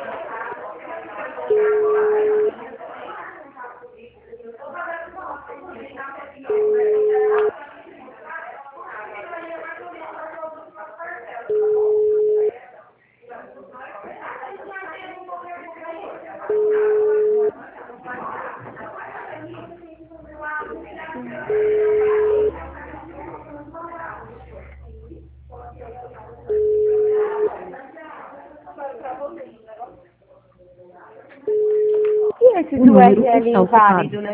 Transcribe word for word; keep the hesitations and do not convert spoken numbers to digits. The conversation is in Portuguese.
E esse O do número R L está ocupado. inválido, né?